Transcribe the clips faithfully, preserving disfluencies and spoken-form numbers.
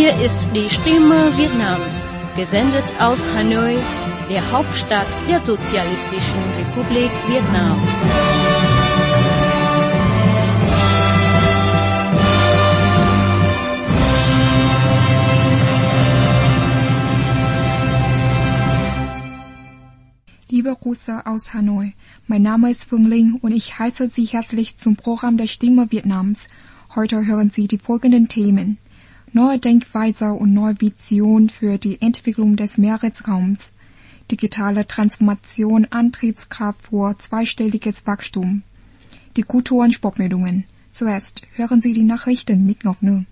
Hier ist die Stimme Vietnams, gesendet aus Hanoi, der Hauptstadt der Sozialistischen Republik Vietnam. Liebe Grüße aus Hanoi, mein Name ist Phương Linh und ich heiße Sie herzlich zum Programm der Stimme Vietnams. Heute hören Sie die folgenden Themen: Neue Denkweise und neue Vision für die Entwicklung des Meeresraums, digitale Transformation, Antriebskraft für zweistelliges Wachstum, die Kultur- und Sportmeldungen. Zuerst hören Sie die Nachrichten mit Ngọc Nương.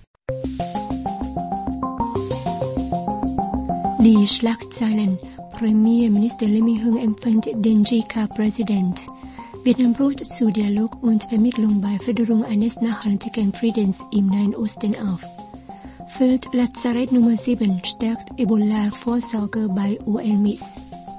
Die Schlagzeilen: Premierminister Lee Minh-Hung empfängt den G C A-Präsident. Vietnam ruft zu Dialog und Vermittlung bei Förderung eines nachhaltigen Friedens im Nahen Osten auf. Feldlazarett Nummer sieben stärkt Ebola-Vorsorge bei U N M I S.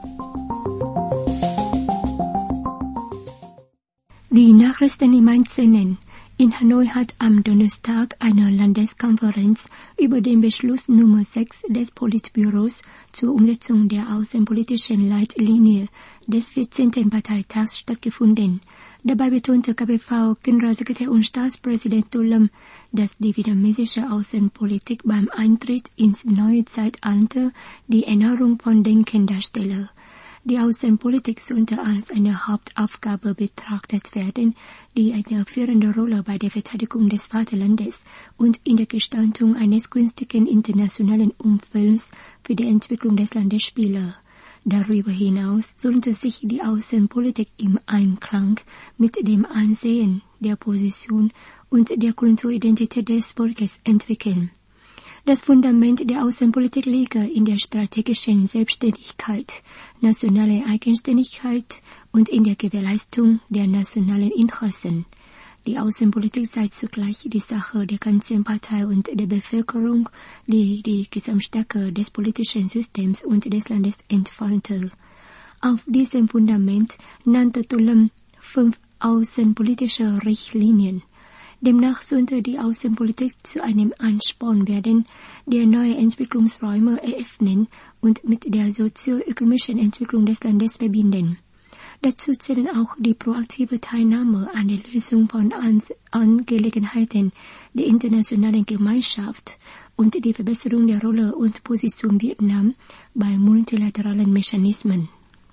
Die Nachrichten im Einzelnen. In Hanoi hat am Donnerstag eine Landeskonferenz über den Beschluss Nummer sechs des Politbüros zur Umsetzung der außenpolitischen Leitlinie des vierzehnten Parteitags stattgefunden. Dabei betonte K P V Generalsekretär und Staatspräsident Tô Lâm, dass die vietnamesische Außenpolitik beim Eintritt ins neue Zeitalter die Erneuerung von Denken darstelle. Die Außenpolitik sollte als eine Hauptaufgabe betrachtet werden, die eine führende Rolle bei der Verteidigung des Vaterlandes und in der Gestaltung eines günstigen internationalen Umfelds für die Entwicklung des Landes spiele. Darüber hinaus sollte sich die Außenpolitik im Einklang mit dem Ansehen, der Position und der Kulturidentität des Volkes entwickeln. Das Fundament der Außenpolitik liege in der strategischen Selbstständigkeit, nationale Eigenständigkeit und in der Gewährleistung der nationalen Interessen. Die Außenpolitik sei zugleich die Sache der ganzen Partei und der Bevölkerung, die die Gesamtstärke des politischen Systems und des Landes entfalte. Auf diesem Fundament nannte Tô Lâm fünf außenpolitische Richtlinien. Demnach sollte die Außenpolitik zu einem Ansporn werden, der neue Entwicklungsräume eröffnen und mit der sozioökonomischen Entwicklung des Landes verbinden. Dazu zählen auch die proaktive Teilnahme an der Lösung von Angelegenheiten der internationalen Gemeinschaft und die Verbesserung der Rolle und Position Vietnam bei multilateralen Mechanismen.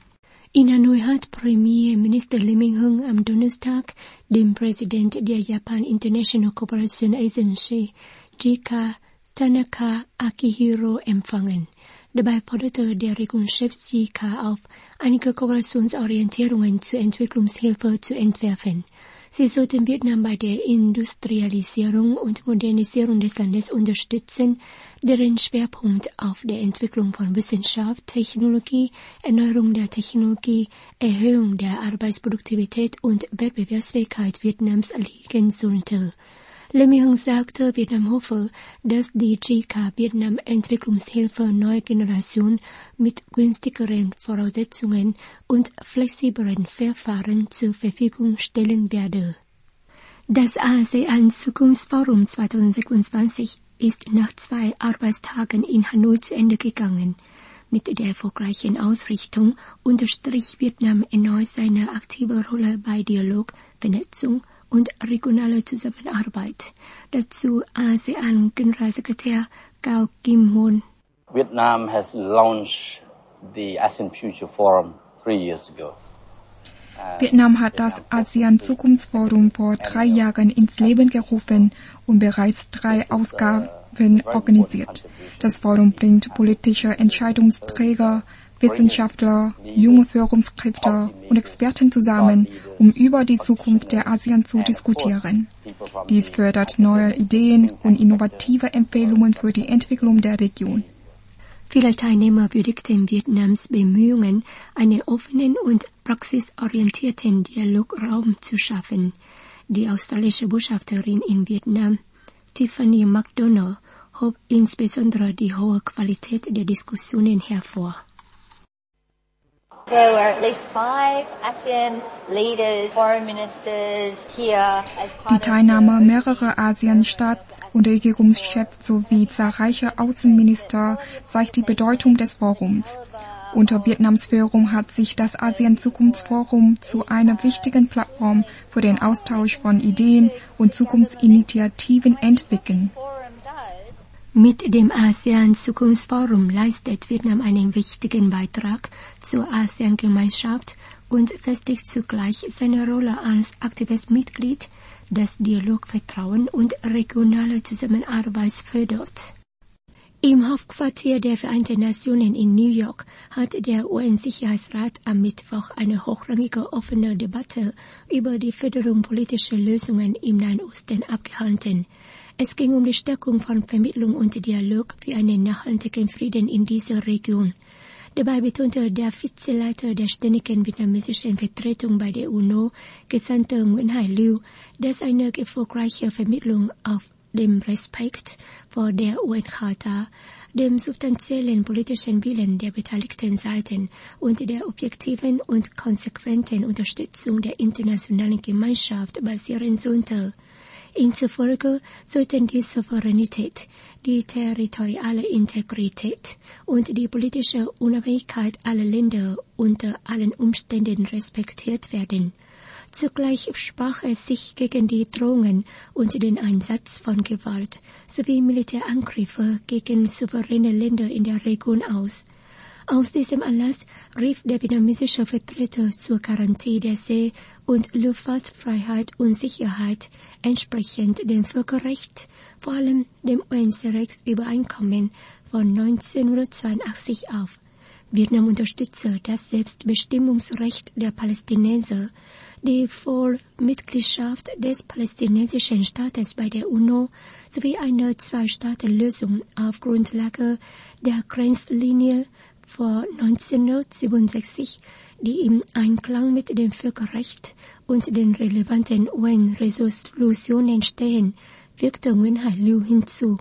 In Hanoi hat Premierminister Lee Minh-Hung am Donnerstag den Präsident der Japan International Cooperation Agency, G C A, Tanaka Akihiro, empfangen. Dabei forderte der Regierungschef G C A auf, einige Kooperationsorientierungen zur Entwicklungshilfe zu entwerfen. Sie sollten Vietnam bei der Industrialisierung und Modernisierung des Landes unterstützen, deren Schwerpunkt auf der Entwicklung von Wissenschaft, Technologie, Erneuerung der Technologie, Erhöhung der Arbeitsproduktivität und Wettbewerbsfähigkeit Vietnams liegen sollte. Lee Minh-Hung sagte, Vietnam hoffe, dass die G C A Vietnam Entwicklungshilfe neue Generation mit günstigeren Voraussetzungen und flexibleren Verfahren zur Verfügung stellen werde. Das ASEAN-Zukunftsforum zweitausendsechsundzwanzig ist nach zwei Arbeitstagen in Hanoi zu Ende gegangen. Mit der erfolgreichen Ausrichtung unterstrich Vietnam erneut seine aktive Rolle bei Dialog, Vernetzung und regionale Zusammenarbeit. Dazu ASEAN-Generalsekretär Cao Kim Hoon. Vietnam has launched the ASEAN Future Forum three years ago. Vietnam hat das ASEAN-Zukunftsforum vor drei Jahren ins Leben gerufen und bereits drei Ausgaben organisiert. Das Forum bringt politische Entscheidungsträger, Wissenschaftler, junge Führungskräfte und Experten zusammen, um über die Zukunft der ASEAN zu diskutieren. Dies fördert neue Ideen und innovative Empfehlungen für die Entwicklung der Region. Viele Teilnehmer würdigten Vietnams Bemühungen, einen offenen und praxisorientierten Dialograum zu schaffen. Die australische Botschafterin in Vietnam, Tiffany McDonough, hob insbesondere die hohe Qualität der Diskussionen hervor. There were at least five ASEAN leaders, foreign ministers here as part Die Teilnahme mehrerer ASEAN-Staats- und Regierungschefs sowie zahlreicher Außenminister zeigt die Bedeutung des Forums. Unter Vietnams Führung hat sich das ASEAN-Zukunftsforum zu einer wichtigen Plattform für den Austausch von Ideen und Zukunftsinitiativen entwickelt. Mit dem ASEAN-Zukunftsforum leistet Vietnam einen wichtigen Beitrag zur ASEAN-Gemeinschaft und festigt zugleich seine Rolle als aktives Mitglied, das Dialogvertrauen und regionale Zusammenarbeit fördert. Im Hauptquartier der Vereinten Nationen in New York hat der U N-Sicherheitsrat am Mittwoch eine hochrangige offene Debatte über die Förderung politischer Lösungen im Nahen Osten abgehalten. Es ging um die Stärkung von Vermittlung und Dialog für einen nachhaltigen Frieden in dieser Region. Dabei betonte der Vizeleiter der ständigen vietnamesischen Vertretung bei der UNO, Gesandter Nguyễn Hải Lưu, dass eine erfolgreiche Vermittlung auf dem Respekt vor der U N-Charta, dem substanziellen politischen Willen der beteiligten Seiten und der objektiven und konsequenten Unterstützung der internationalen Gemeinschaft basieren sollte. Inzufolge sollten die Souveränität, die territoriale Integrität und die politische Unabhängigkeit aller Länder unter allen Umständen respektiert werden. Zugleich sprach es sich gegen die Drohungen und den Einsatz von Gewalt sowie Militärangriffe gegen souveräne Länder in der Region aus. Aus diesem Anlass rief der vietnamesische Vertreter zur Garantie der See- und Luftfahrtfreiheit und Sicherheit entsprechend dem Völkerrecht, vor allem dem U N-Rechtsübereinkommen von neunzehnhundertzweiundachtzig auf. Vietnam unterstütze das Selbstbestimmungsrecht der Palästinenser, die Vollmitgliedschaft des palästinensischen Staates bei der UNO sowie eine Zwei-Staaten-Lösung auf Grundlage der Grenzlinie vor neunzehnhundertsiebenundsechzig, die im Einklang mit dem Völkerrecht und den relevanten U N-Resolutionen stehen, fügte Nguyễn Hải Lưu hinzu.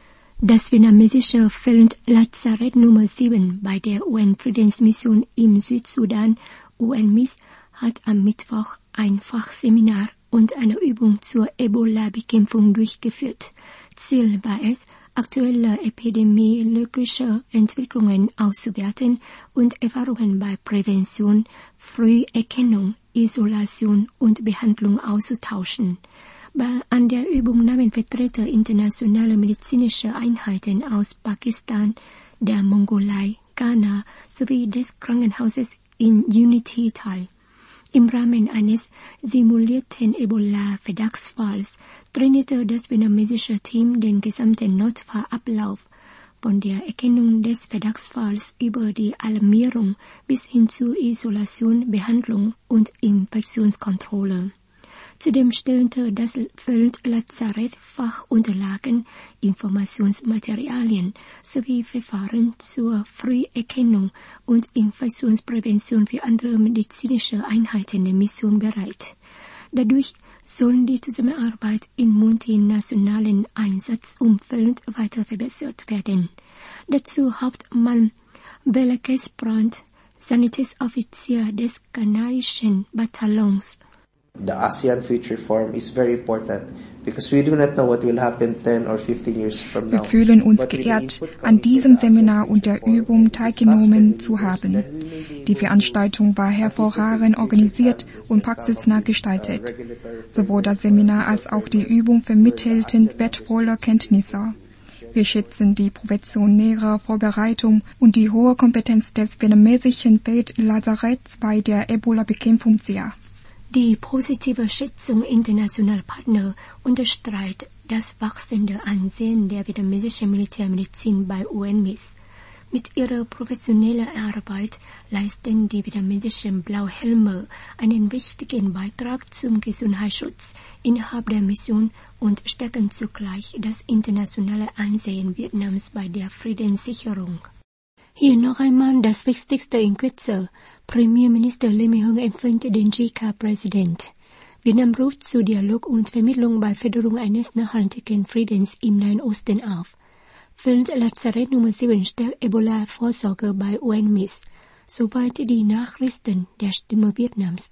Das vietnamesische Feldlazarett Nummer sieben bei der U N-Friedensmission im Südsudan, U N M I S, hat am Mittwoch ein Fachseminar und eine Übung zur Ebola-Bekämpfung durchgeführt. Ziel war es, aktuelle epidemiologische Entwicklungen auszuwerten und Erfahrungen bei Prävention, Früherkennung, Isolation und Behandlung auszutauschen. Bei, an der Übung nahmen Vertreter internationaler medizinischer Einheiten aus Pakistan, der Mongolei, Ghana sowie des Krankenhauses in Unity teil. Im Rahmen eines simulierten Ebola-Verdachtsfalls trainierte das vietnamesische Team den gesamten Notfallablauf, von der Erkennung des Verdachtsfalls über die Alarmierung bis hin zur Isolation, Behandlung und Infektionskontrolle. Zudem stellte das Feldlazarett Fachunterlagen, Informationsmaterialien sowie Verfahren zur Früherkennung und Infektionsprävention für andere medizinische Einheiten der Mission bereit. Dadurch sollen die Zusammenarbeit im multinationalen Einsatzumfeld weiter verbessert werden. Dazu Hauptmann Belakes Brandt, Sanitätsoffizier des kanadischen Bataillons. The ASEAN Future Forum is very important because we do not know what will happen ten or fifteen years from now. Wir fühlen uns geehrt, an diesem Seminar und der Übung teilgenommen zu haben. Die Veranstaltung war hervorragend organisiert und praxisnah gestaltet. Sowohl das Seminar als auch die Übung vermittelten wertvolle Kenntnisse. Wir schätzen die professionelle Vorbereitung und die hohe Kompetenz des vietnamesischen Feldlazaretts bei der Ebola-Bekämpfung sehr. Die positive Schätzung internationaler Partner unterstreicht das wachsende Ansehen der vietnamesischen Militärmedizin bei U N M I S. Mit ihrer professionellen Arbeit leisten die vietnamesischen Blauhelme einen wichtigen Beitrag zum Gesundheitsschutz innerhalb der Mission und stärken zugleich das internationale Ansehen Vietnams bei der Friedenssicherung. Hier noch einmal das Wichtigste in Kürze. Premierminister Lê Minh Hưng empfiehlt den G C A Präsident. Vietnam ruft zu Dialog und Vermittlung bei Förderung eines nachhaltigen Friedens im Nahen Osten auf. Feldlazarett Nummer sieben stellt Ebola-Vorsorge bei U N M I S. Soweit die Nachrichten der Stimme Vietnams.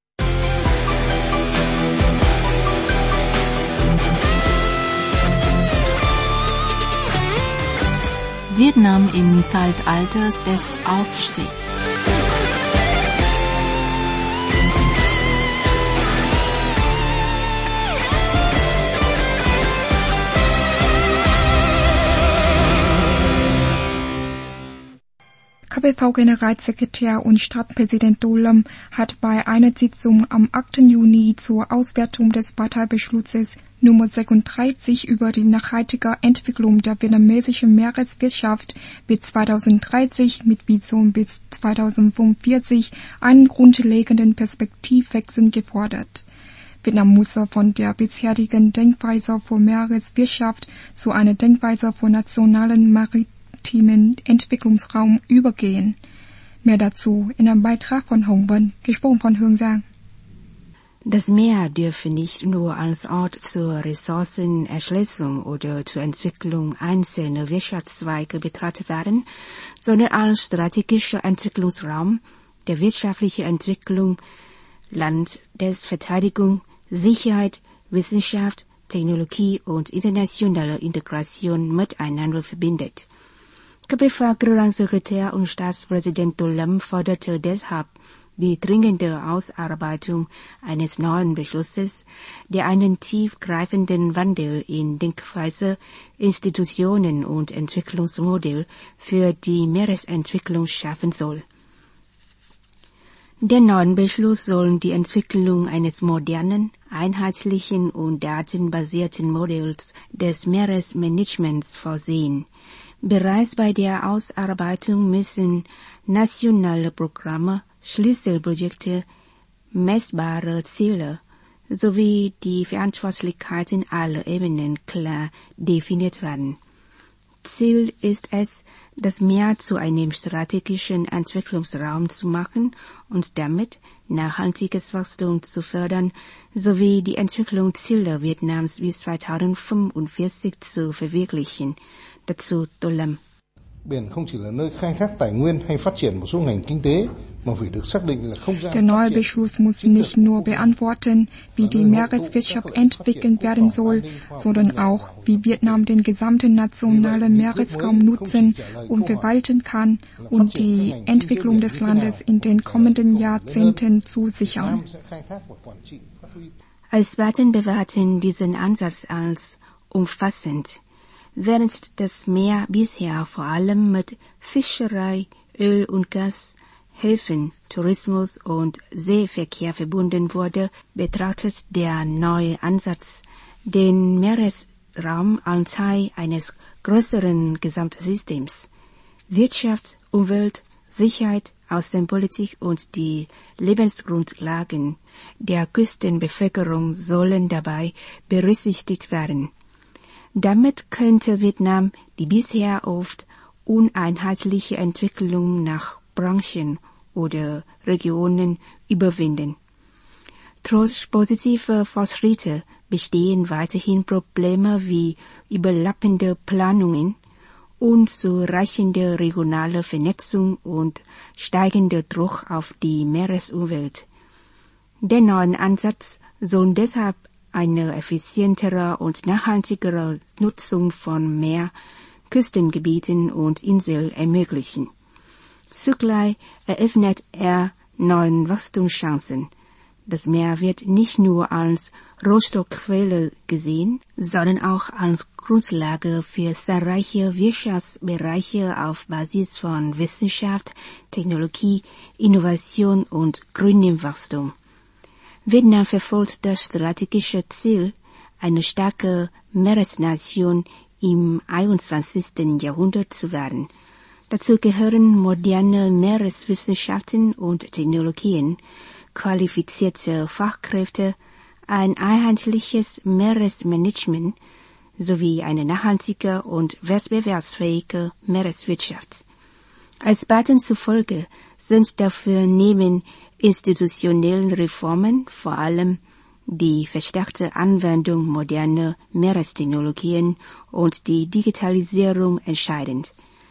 Vietnam im Zeitalter des Aufstiegs. K P V-Generalsekretär und Stadtpräsident Do Lam hat bei einer Sitzung am achten Juni zur Auswertung des Parteibeschlusses Nummer sechsunddreißig über die nachhaltige Entwicklung der vietnamesischen Meereswirtschaft bis zweitausenddreißig mit Vision bis zweitausendfünfundvierzig einen grundlegenden Perspektivwechsel gefordert. Vietnam muss von der bisherigen Denkweise für Meereswirtschaft zu einer Denkweise für nationalen maritimen Entwicklungsraum übergehen. Mehr dazu in einem Beitrag von Hong Wen, gesprochen von Hương Giang. Das Meer dürfe nicht nur als Ort zur Ressourcenerschließung oder zur Entwicklung einzelner Wirtschaftszweige betrachtet werden, sondern als strategischer Entwicklungsraum der wirtschaftlichen Entwicklung, Landesverteidigung, Sicherheit, Wissenschaft, Technologie und internationale Integration miteinander verbindet. K P V-Generalsekretär und Staatspräsident Do Lam forderte deshalb die dringende Ausarbeitung eines neuen Beschlusses, der einen tiefgreifenden Wandel in Denkweise, Institutionen und Entwicklungsmodell für die Meeresentwicklung schaffen soll. Der neue Beschluss soll die Entwicklung eines modernen, einheitlichen und datenbasierten Modells des Meeresmanagements vorsehen. Bereits bei der Ausarbeitung müssen nationale Programme, Schlüsselprojekte, messbare Ziele sowie die Verantwortlichkeiten aller Ebenen klar definiert werden. Ziel ist es, das Meer zu einem strategischen Entwicklungsraum zu machen und damit nachhaltiges Wachstum zu fördern, sowie die Entwicklungsziele Vietnams bis zweitausendfünfundvierzig zu verwirklichen. Dazu Do Lam. Biển không chỉ là nơi khai thác tài nguyên hay phát triển một số ngành kinh tế, mà phải được xác định là không gian. Der neue Beschluss muss nicht nur beantworten, wie die Meereswirtschaft entwickelt werden soll, sondern auch, wie Vietnam den gesamten nationalen Meeresraum nutzen und verwalten kann und die Entwicklung des Landes in den kommenden Jahrzehnten zu sichern. Experten bewerten diesen Ansatz als umfassend. Während das Meer bisher vor allem mit Fischerei, Öl und Gas, Häfen, Tourismus und Seeverkehr verbunden wurde, betrachtet der neue Ansatz den Meeresraum als Teil eines größeren Gesamtsystems. Wirtschaft, Umwelt, Sicherheit, Außenpolitik und die Lebensgrundlagen der Küstenbevölkerung sollen dabei berücksichtigt werden. Damit könnte Vietnam die bisher oft uneinheitliche Entwicklung nach Branchen oder Regionen überwinden. Trotz positiver Fortschritte bestehen weiterhin Probleme wie überlappende Planungen, unzureichende regionale Vernetzung und steigender Druck auf die Meeresumwelt. Der neue Ansatz soll deshalb eine effizientere und nachhaltigere Nutzung von Meer, Küstengebieten und Inseln ermöglichen. Zugleich eröffnet er neue Wachstumschancen. Das Meer wird nicht nur als Rohstoffquelle gesehen, sondern auch als Grundlage für zahlreiche Wirtschaftsbereiche auf Basis von Wissenschaft, Technologie, Innovation und grünem Wachstum. Vietnam verfolgt das strategische Ziel, eine starke Meeresnation im einundzwanzigsten Jahrhundert zu werden. Dazu gehören moderne Meereswissenschaften und Technologien, qualifizierte Fachkräfte, ein einheitliches Meeresmanagement sowie eine nachhaltige und wettbewerbsfähige Meereswirtschaft. Experten zufolge sind dafür neben institutionellen Reformen vor allem die verstärkte Anwendung moderner Meerestechnologien und die Digitalisierung entscheidend.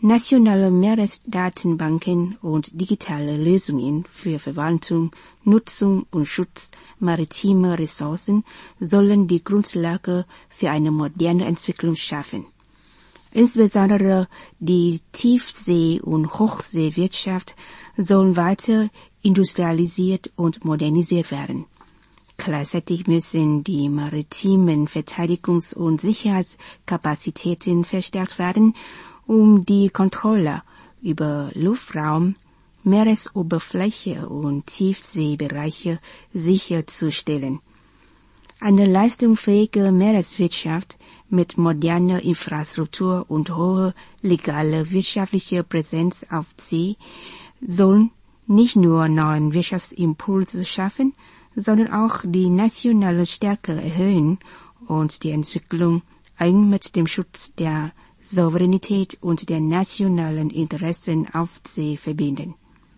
Nationale Meeresdatenbanken und digitale Lösungen für Verwaltung, Nutzung und Schutz maritimer Ressourcen sollen die Grundlage für eine moderne Entwicklung schaffen. Insbesondere die Tiefsee- und Hochseewirtschaft sollen weiter industrialisiert und modernisiert werden. Gleichzeitig müssen die maritimen Verteidigungs- und Sicherheitskapazitäten verstärkt werden, um die Kontrolle über Luftraum, Meeresoberfläche und Tiefseebereiche sicherzustellen. Eine leistungsfähige Meereswirtschaft mit moderner Infrastruktur und hoher legaler wirtschaftlicher Präsenz auf See soll nicht nur neuen Wirtschaftsimpulse schaffen, sondern auch die nationale Stärke erhöhen und die Entwicklung eng mit dem Schutz der Souveränität und der nationalen Interessen auf See verbinden.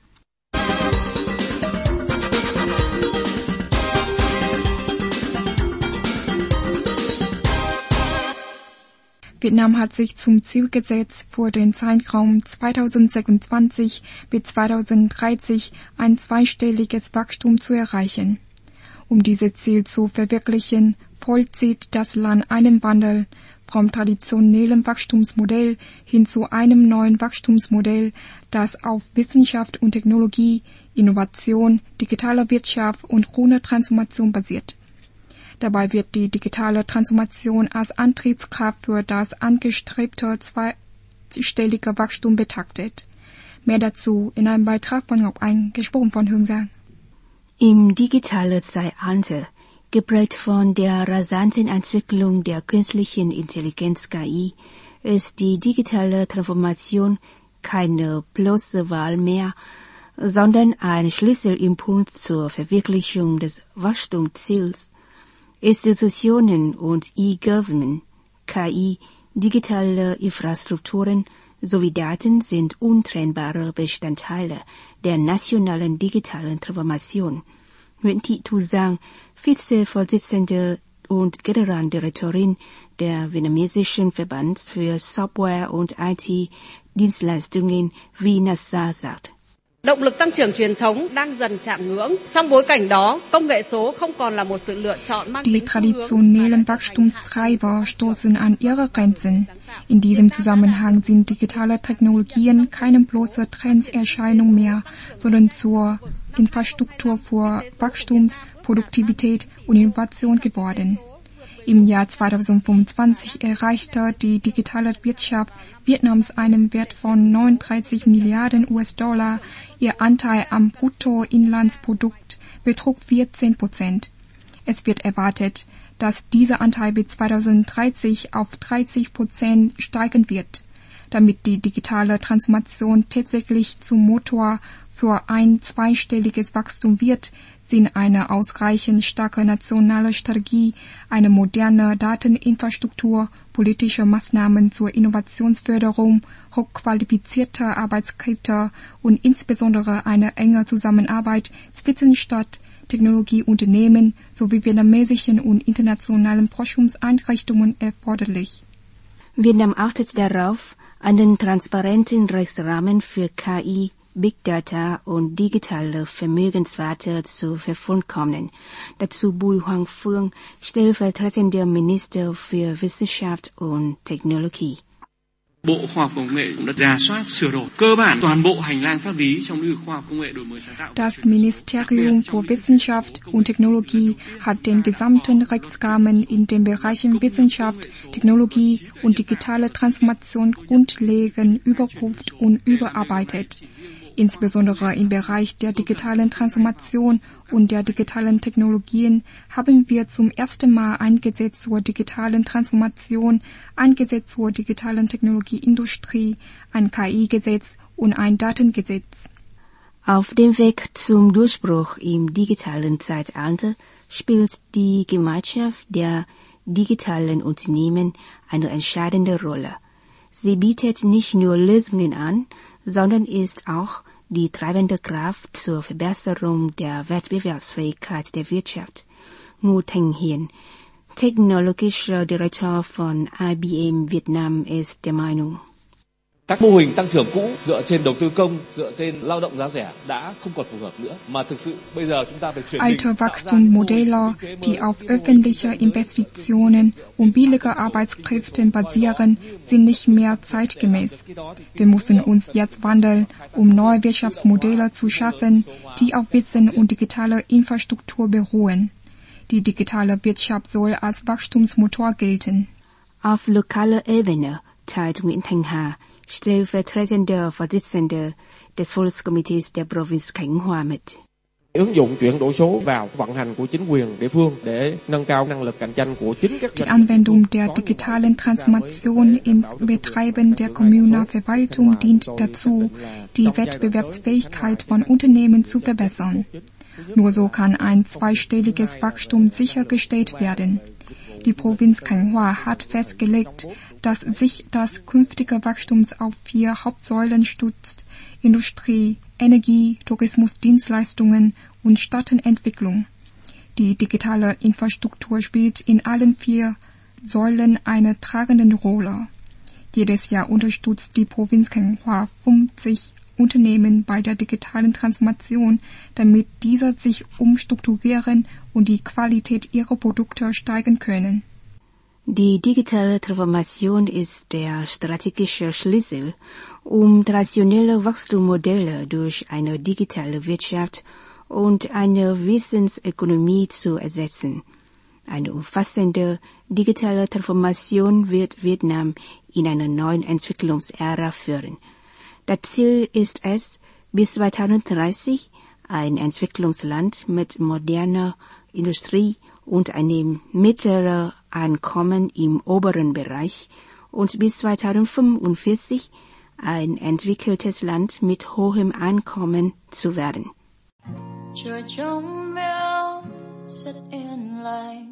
Vietnam hat sich zum Ziel gesetzt, für den Zeitraum zweitausendsechsundzwanzig bis zweitausenddreißig ein zweistelliges Wachstum zu erreichen. Um dieses Ziel zu verwirklichen, vollzieht das Land einen Wandel vom traditionellen Wachstumsmodell hin zu einem neuen Wachstumsmodell, das auf Wissenschaft und Technologie, Innovation, digitaler Wirtschaft und grüner Transformation basiert. Dabei wird die digitale Transformation als Antriebskraft für das angestrebte zweistellige Wachstum betrachtet. Mehr dazu in einem Beitrag von Ngọc Anh, gesprochen von Hương Giang. Im digitalen Zeitalter, geprägt von der rasanten Entwicklung der künstlichen Intelligenz K I, ist die digitale Transformation keine bloße Wahl mehr, sondern ein Schlüsselimpuls zur Verwirklichung des Wachstumsziels. Institutionen und E-Government, K I, digitale Infrastrukturen sowie Daten sind untrennbare Bestandteile der nationalen digitalen Transformation. Nguyễn Thị Thu Giang, Vizevorsitzende und Generaldirektorin der vietnamesischen Verbands für Software und I T-Dienstleistungen VinASA sagt. Động lực tăng trưởng truyền thống đang dần chạm ngưỡng. Trong bối cảnh đó, công nghệ số không còn là một sự lựa chọn mang Die traditionellen Wachstumstreiber stoßen an ihre Grenzen. In diesem Zusammenhang sind digitale Technologien keine bloße Trendserscheinung mehr, sondern zur Infrastruktur für Wachstums, Produktivität und Innovation geworden. Im Jahr zweitausendfünfundzwanzig erreichte die digitale Wirtschaft Vietnams einen Wert von neununddreißig Milliarden U S-Dollar. Ihr Anteil am Bruttoinlandsprodukt betrug vierzehn Prozent. Es wird erwartet, dass dieser Anteil bis zweitausenddreißig auf dreißig Prozent steigen wird. Damit die digitale Transformation tatsächlich zum Motor für ein zweistelliges Wachstum wird, sind eine ausreichend starke nationale Strategie, eine moderne Dateninfrastruktur, politische Maßnahmen zur Innovationsförderung, hochqualifizierte Arbeitskräfte und insbesondere eine enge Zusammenarbeit zwischen Stadt, Technologieunternehmen sowie vietnamesischen und internationalen Forschungseinrichtungen erforderlich. Vietnam achtet darauf, einen transparenten Rechtsrahmen für K I, Big Data und digitale Vermögenswerte zu vervollkommnen. Dazu Bùi Hoàng Phương, stellvertretender Minister für Wissenschaft und Technologie. Bộ Khoa học Công nghệ cũng đã rà soát sửa đổi cơ bản toàn bộ hành lang pháp lý trong lĩnh vực khoa học công nghệ đổi mới sáng tạo. Das Ministerium für Wissenschaft und Technologie hat den gesamten Rechtsrahmen in den Bereichen Wissenschaft, Technologie und digitale Transformation grundlegend überprüft und überarbeitet. Insbesondere im Bereich der digitalen Transformation und der digitalen Technologien haben wir zum ersten Mal ein Gesetz zur digitalen Transformation, ein Gesetz zur digitalen Technologieindustrie, ein K I-Gesetz und ein Datengesetz. Auf dem Weg zum Durchbruch im digitalen Zeitalter spielt die Gemeinschaft der digitalen Unternehmen eine entscheidende Rolle. Sie bietet nicht nur Lösungen an, sondern ist auch die treibende Kraft zur Verbesserung der Wettbewerbsfähigkeit der Wirtschaft. Ngô Thành Hiền, technologischer Direktor von I B M Vietnam, ist der Meinung. Các mô hình tăng trưởng cũ dựa trên đầu tư công, dựa trên lao động giá rẻ đã không còn phù hợp nữa, mà thực sự bây giờ chúng ta phải chuyển mình. Alte Wachstumsmodelle, die auf öffentliche Investitionen und billige Arbeitskräfte basieren, sind nicht mehr zeitgemäß. Wir müssen uns jetzt wandeln, um neue Wirtschaftsmodelle zu schaffen, die auf Wissen und digitaler Infrastruktur beruhen. Die digitale Wirtschaft soll als Wachstumsmotor gelten. Auf lokaler Ebene teilt Nguyễn Thanh Hà, Stellvertretender Vorsitzender des Volkskomitees der Provinz Khánh Hòa mit. Ứng dụng chuyển đổi số vào vận hành của chính quyền địa phương để nâng cao năng lực cạnh tranh của chính các Die Anwendung der digitalen Transformation im Betreiben der Kommuner Verwaltung dient dazu, die Wettbewerbsfähigkeit von Unternehmen zu verbessern. Nur so kann ein zweistelliges Wachstum sichergestellt werden. Die Provinz Khánh Hòa hat festgelegt, dass sich das künftige Wachstum auf vier Hauptsäulen stützt: Industrie, Energie, Tourismus, Dienstleistungen und Stadtentwicklung. Die digitale Infrastruktur spielt in allen vier Säulen eine tragende Rolle. Jedes Jahr unterstützt die Provinz Khánh Hòa fünfzig Unternehmen bei der digitalen Transformation, damit diese sich umstrukturieren und die Qualität ihrer Produkte steigern können. Die digitale Transformation ist der strategische Schlüssel, um traditionelle Wachstumsmodelle durch eine digitale Wirtschaft und eine Wissensökonomie zu ersetzen. Eine umfassende digitale Transformation wird Vietnam in eine neue Entwicklungsära führen. Das Ziel ist es, bis zweitausenddreißig ein Entwicklungsland mit moderner Industrie und einem mittleren Einkommen im oberen Bereich und bis zweitausendfünfundvierzig ein entwickeltes Land mit hohem Einkommen zu werden. Trời trống véo rất yên lành,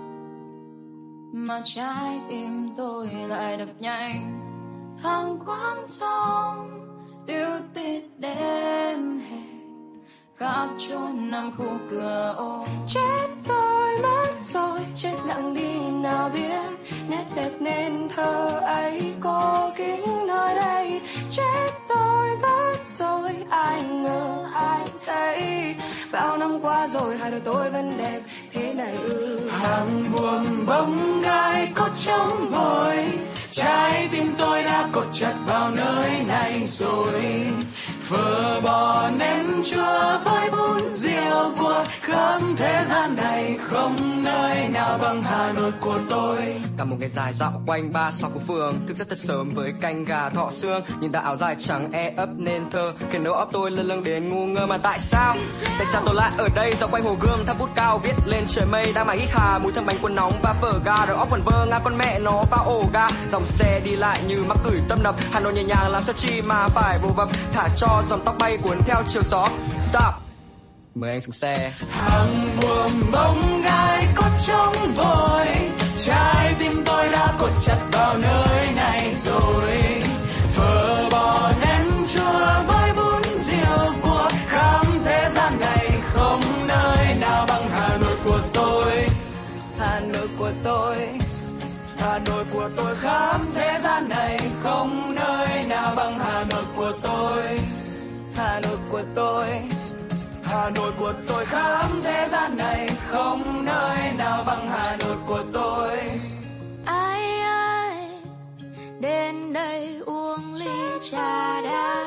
mà trái tim tôi lại đập nhanh. Thang quán sông tiêu tít đêm hè, khắp chốn năm khu cửa ô. Chết tôi mất rồi, chết lặng đi nào biết, nét đẹp nên thơ ấy cô kính nơi đây. Chết tôi mất rồi, ai ngờ ai thấy, bao năm qua rồi hai đôi tôi vẫn đẹp thế này ư. Hàng buồm bóng gai có trống vội, trái tim tôi đã cột chặt vào nơi này rồi. Phở bò nem chua với bún riêu cua, khắp thế gian này không nơi nào bằng Hà Nội của tôi. Cả một ngày dài dạo quanh ba xó của phường, thức giấc thật sớm với canh gà thọ xương, nhìn ta áo dài trắng e ấp nên thơ, khiến đầu óc tôi lâng lâng đến ngu ngơ. Mà tại sao, tại sao tôi lại ở đây dạo quanh hồ Gươm, tháp bút cao viết lên trời mây, đang mải hít hà mùi thơm bánh cuốn nóng và phở gà, đầu óc quần vơ ngã con mẹ nó vào ổ ga. Dòng xe đi lại như mắc cửi tâm nập, Hà Nội nhẹ nhàng làm sao chi mà phải vồ vập, thả cho dòng tóc bay cuốn theo chiều gió. Stop, mời anh xuống xe. Hàng buồm bóng gai có trống vội, trái tim tôi đã cột chặt vào nơi này rồi. Phở bò nem chua với bún riêu cua, khắp thế gian này không nơi nào bằng Hà Nội của tôi. Hà Nội của tôi, Hà Nội của tôi, khắp thế gian này không nơi nào bằng Hà Nội của tôi. Hà Nội của tôi, Hà Nội của tôi, khắp thế gian này không nơi nào bằng Hà Nội của tôi. Ai ơi đến đây uống ly trà đá,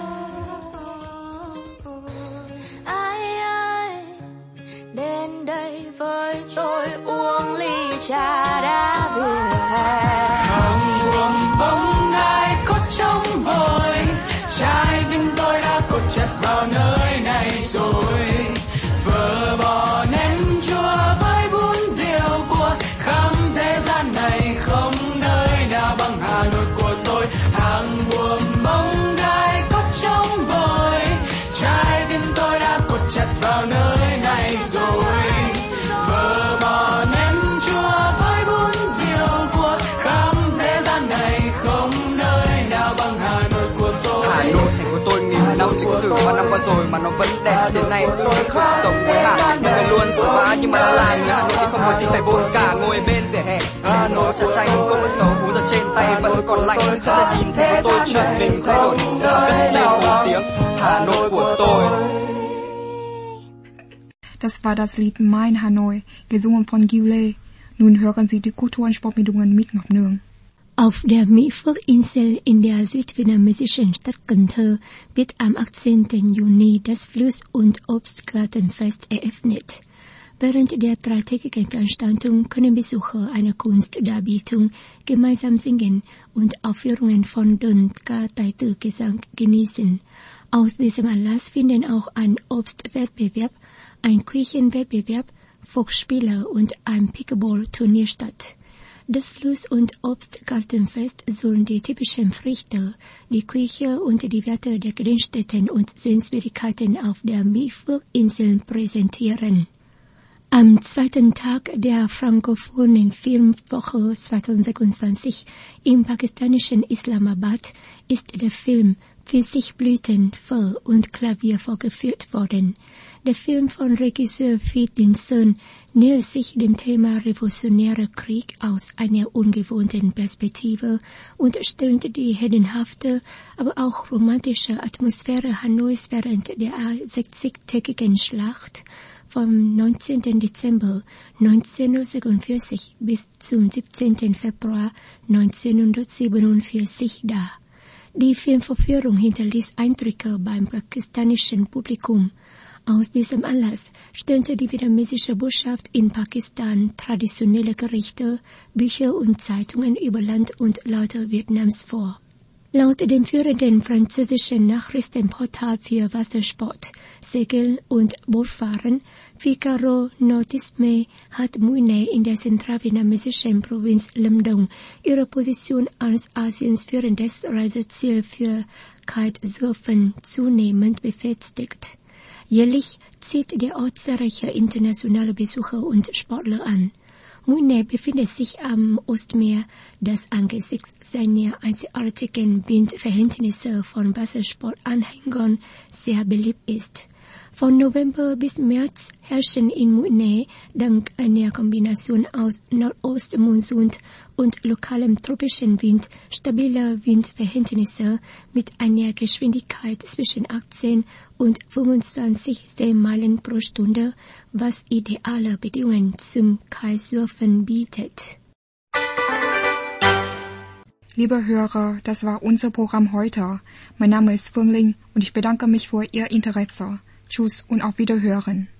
ai ơi đến đây với tôi uống ly trà đá vỉa hè. Hàng buồm bóng gai có trống vội, trái tim tôi đã cột chặt vào nơi này rồi. Phở bò nem chua với bún riêu cua, khắp thế gian này không nơi nào bằng Hà Nội của tôi. Hàng buồm bóng gai có trống vội, trái tim tôi đã cột chặt vào nơi này rồi. Phở bò nem chua với bún riêu cua, khắp thế gian này không nơi nào bằng Hà Nội của tôi. Hà Nội thành phố tôi nghìn năm lịch sử, và năm qua rồi mà nó vẫn đẹp thế này. Tôi không sống với Hà, người luôn vội vã nhưng mà nó là người Hà Nội thì không có gì phải vội cả, ngồi bên vỉa hè. Hà Nội trà chanh không có sầu uống ra trên tay vẫn còn lạnh. Không thể nhìn thấy tôi chuyện mình thay đổi, đã cất lên một tiếng Hà Nội của tôi. Das war das Lied Mein Hanoi, gesungen von Giule. Nun hören Sie die Kultur- und Sportmeldungen mit Ngọc Nương. Auf der Mittwochinsel in der südvietnamesischen Stadt Cần Thơ wird am achtzehnten Juni das Fluss- und Obstgartenfest eröffnet. Während der dreitägigen Veranstaltung können Besucher einer Kunstdarbietung gemeinsam singen und Aufführungen von Đơn Ca Tài Tử Gesang genießen. Aus diesem Anlass finden auch ein Obstwettbewerb, ein Küchenwettbewerb, Volksspiele und ein Pickleball-Turnier statt. Das Fluss- und Obstgartenfest soll die typischen Früchte, die Küche und die Werte der Gedenkstätten und Sehenswürdigkeiten auf der Mittwochinsel präsentieren. Am zweiten Tag der frankophonen Filmwoche zweitausendsechsundzwanzig im pakistanischen Islamabad ist der Film Pfirsichblüten, Pho und Klavier vorgeführt worden. Der Film von Regisseur Viet Linh Sơn nähert sich dem Thema revolutionärer Krieg aus einer ungewohnten Perspektive und stellt die heldenhafte, aber auch romantische Atmosphäre Hanois während der sechzigtägigen Schlacht vom neunzehnten Dezember neunzehnhundertsechsundvierzig bis zum siebzehnten Februar neunzehnhundertsiebenundvierzig dar. Die Filmvorführung hinterließ Eindrücke beim pakistanischen Publikum. Aus diesem Anlass stellte die vietnamesische Botschaft in Pakistan traditionelle Gerichte, Bücher und Zeitungen über Land und Leute Vietnams vor. Laut dem führenden französischen Nachrichtenportal für Wassersport, Segel und Bootfahren, Figaro Nautisme, hat Mui Ne in der zentralvietnamesischen Provinz Lâm Đồng ihre Position als Asiens führendes Reiseziel für Kitesurfen zunehmend befestigt. Jährlich zieht der Ort zahlreiche internationale Besucher und Sportler an. Mui Ne befindet sich am Ostmeer, das angesichts seiner einzigartigen Windverhältnisse von Wassersportanhängern sehr beliebt ist. Von November bis März herrschen in Mui Ne dank einer Kombination aus Nordostmonsun und lokalem tropischen Wind stabile Windverhältnisse mit einer Geschwindigkeit zwischen achtzehn und fünfundzwanzig Seemeilen pro Stunde, was ideale Bedingungen zum Kitesurfen bietet. Liebe Hörer, das war unser Programm heute. Mein Name ist Phương Linh und ich bedanke mich für Ihr Interesse. Tschüss und auf Wiederhören.